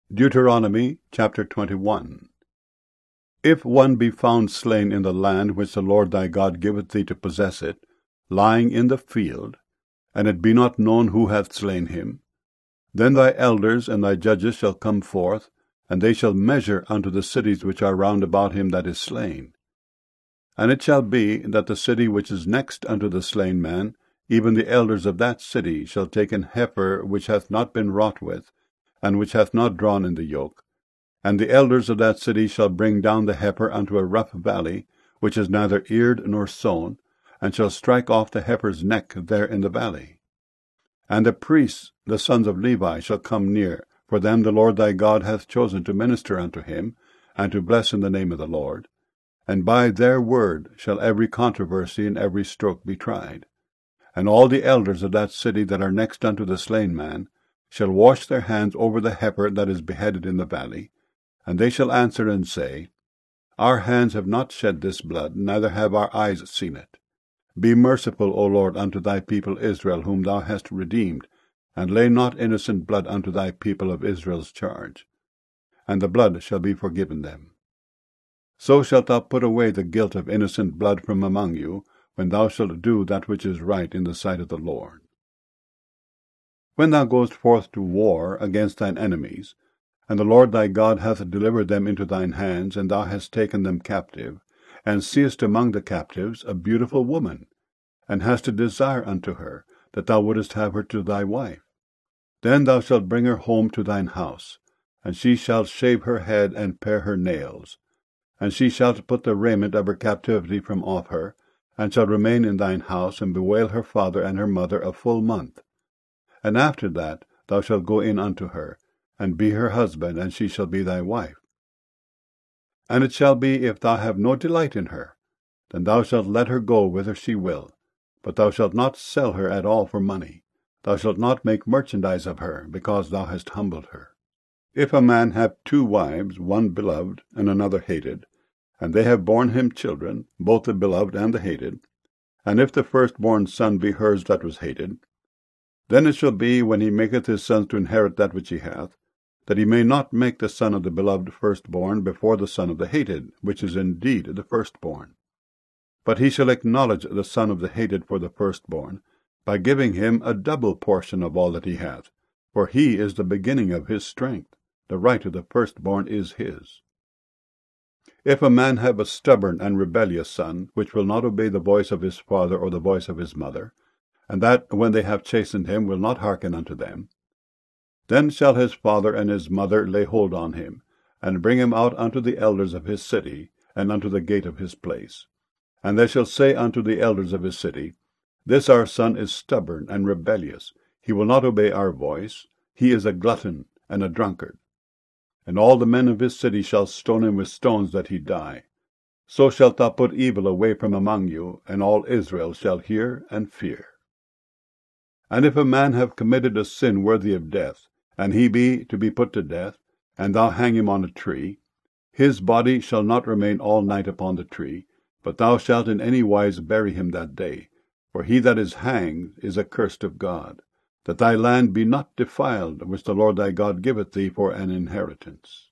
Deuteronomy chapter 21. If one be found slain in the land which the Lord thy God giveth thee to possess it, lying in the field, and it be not known who hath slain him, then thy elders and thy judges shall come forth, and they shall measure unto the cities which are round about him that is slain. And it shall be that the city which is next unto the slain man, even the elders of that city shall take an heifer which hath not been wrought with, and which hath not drawn in the yoke. And the elders of that city shall bring down the heifer unto a rough valley, which is neither eared nor sown, and shall strike off the heifer's neck there in the valley. And the priests, the sons of Levi, shall come near, for them the Lord thy God hath chosen to minister unto him, and to bless in the name of the Lord. And by their word shall every controversy and every stroke be tried. And all the elders of that city that are next unto the slain man shall wash their hands over the heifer that is beheaded in the valley, and they shall answer and say, Our hands have not shed this blood, neither have our eyes seen it. Be merciful, O Lord, unto thy people Israel, whom thou hast redeemed, and lay not innocent blood unto thy people of Israel's charge. And the blood shall be forgiven them. So shalt thou put away the guilt of innocent blood from among you, when thou shalt do that which is right in the sight of the Lord. When thou goest forth to war against thine enemies, and the Lord thy God hath delivered them into thine hands, and thou hast taken them captive, and seest among the captives a beautiful woman, and hast a desire unto her, that thou wouldest have her to thy wife, then thou shalt bring her home to thine house, and she shall shave her head and pare her nails, and she shall put the raiment of her captivity from off her, and shall remain in thine house, and bewail her father and her mother a full month. And after that thou shalt go in unto her, and be her husband, and she shall be thy wife. And it shall be, if thou have no delight in her, then thou shalt let her go whither she will, but thou shalt not sell her at all for money. Thou shalt not make merchandise of her, because thou hast humbled her. If a man have 2 wives, one beloved and another hated, and they have borne him children, both the beloved and the hated, and if the firstborn son be hers that was hated, then it shall be, when he maketh his sons to inherit that which he hath, that he may not make the son of the beloved firstborn before the son of the hated, which is indeed the firstborn. But he shall acknowledge the son of the hated for the firstborn, by giving him a double portion of all that he hath, for he is the beginning of his strength. The right of the firstborn is his. If a man have a stubborn and rebellious son, which will not obey the voice of his father or the voice of his mother, and that, when they have chastened him, will not hearken unto them, then shall his father and his mother lay hold on him, and bring him out unto the elders of his city, and unto the gate of his place. And they shall say unto the elders of his city, This our son is stubborn and rebellious, he will not obey our voice, he is a glutton and a drunkard. And all the men of his city shall stone him with stones that he die. So shalt thou put evil away from among you, and all Israel shall hear and fear. And if a man have committed a sin worthy of death, and he be to be put to death, and thou hang him on a tree, his body shall not remain all night upon the tree, but thou shalt in any wise bury him that day. For he that is hanged is accursed of God, that thy land be not defiled, which the Lord thy God giveth thee for an inheritance.